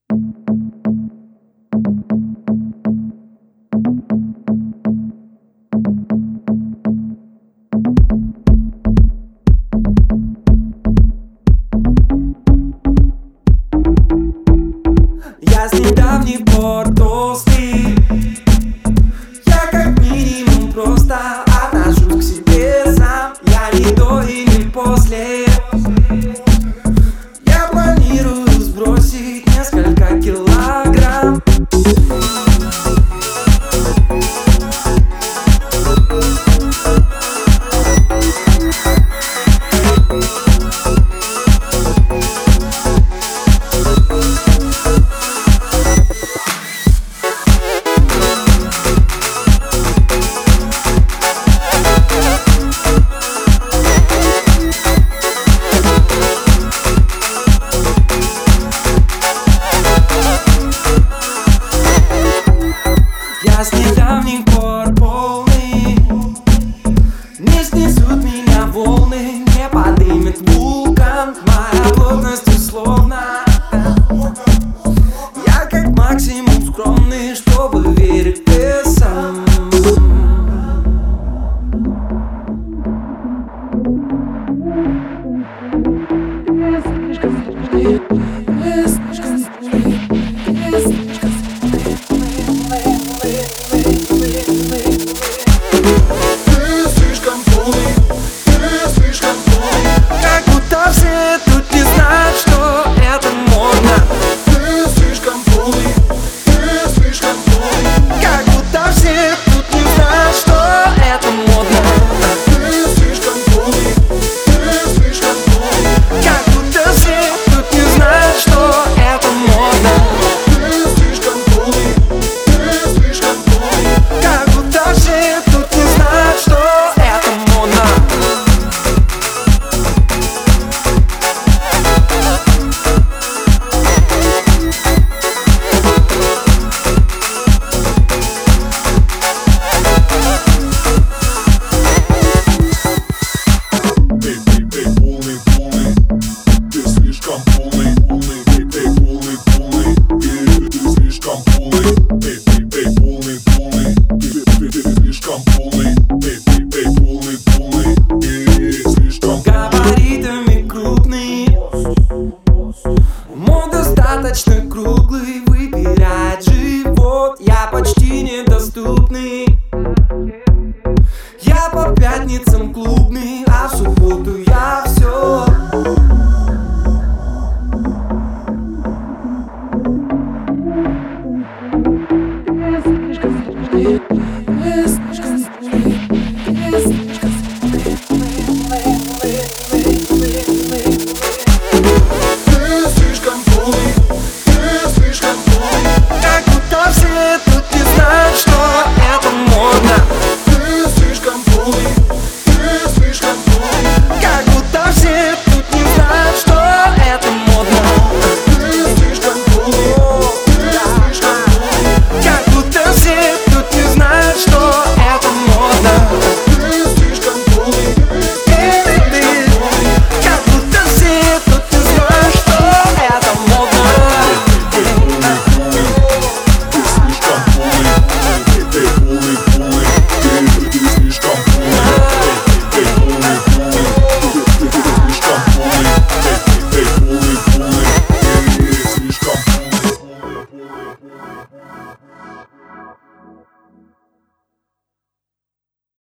Я с недавних пор толстый. Я как минимум просто отношусь к себе сам. Я не до и не после. Я планирую сбросить несколько килограмм. Я с недавних пор полный. Не снесут меня волны, не подымет вулкан. Моя плотность условна. Я как максимум скромный, чтобы верить весам. Габаритами крупный, мой достаточно круглый, выпирает живот. Я почти недоступный. Я по пятницам клубный, а в субботу я все.